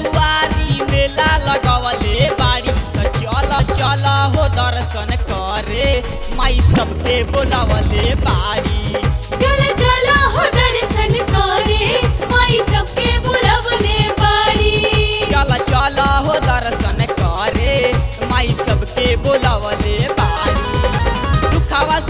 दुआरी मेला लगवले बाड़ी। तो चल चल हो दर्शन करे माई सबके बोलावले बाड़ी। चल चल हो दर्शन करे माई सबके बुलावले बाड़ी। चल चल हो दर्शन करे माई सबके बोला